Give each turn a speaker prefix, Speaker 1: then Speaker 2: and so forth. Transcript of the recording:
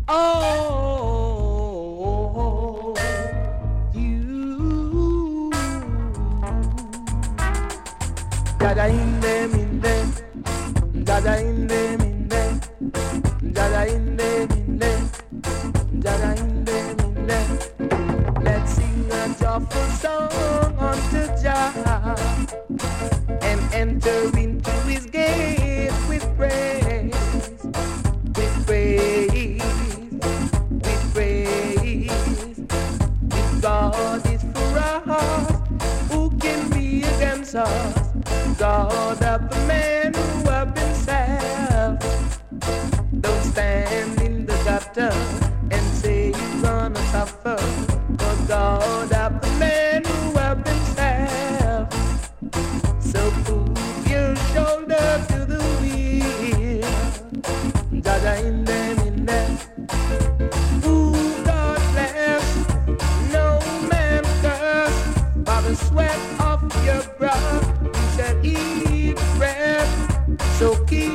Speaker 1: Oh, you. Dada in them, in them. Dada in them, in them. Dada in them, in them. Dada in them, in them. Let's sing a joyful song unto Jah and enter into His gate with praise, with praise, with praise. If God is for us, who can be against us? God of the men who have been saved. Don't stand in the gutter and say you're gonna suffer. Cause God of the men who have been saved. So put your shoulder to the wheel. Dada in them, in them. Ooh, God bless. No man curse. By the sweat of your brow you shall eat bread. So keep